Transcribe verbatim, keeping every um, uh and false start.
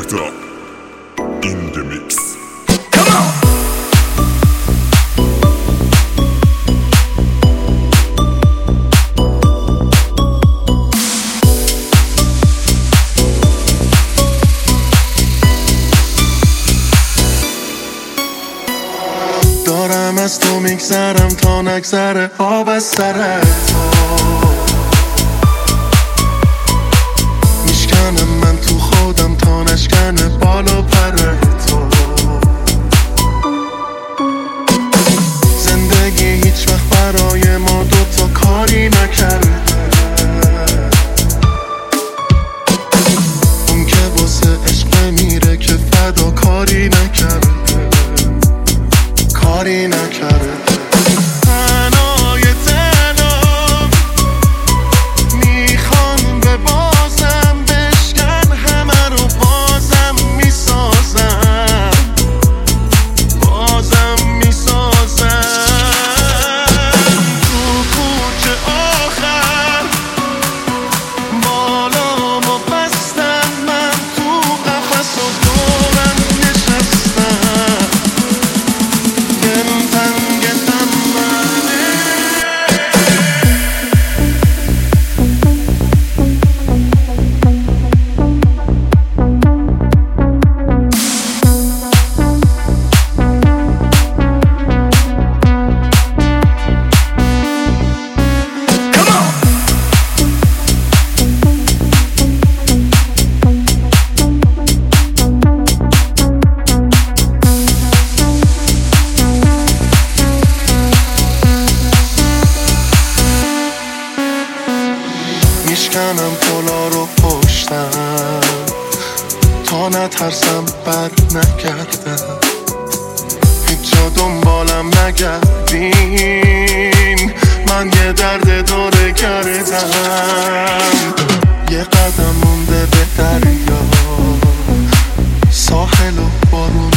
Selector in the mix. دارم از تو میگذرم تا نگذره آب از سر تو، میشکنم من تو خودم تا نشکنه بال و پر تو. زندگی هیچ وقت برای ما دوتا کاری نکرده، اون که واسه عشق میره که فدا کاری نکرده، کاری نکرده. تنهای تنها میخوان به بازم بشکن، همه رو بازم میسازم، بازم میسازم. تو کوچه آخر بالامو بستم، من تو قفس و دورم نشستم. میشکنم پولا رو پشتم تا نترسم بر نگردم، هیچ جا دنبالم نگردین، من یه درد داره کردم. یه قدم مونده به دریا، ساحل و بارون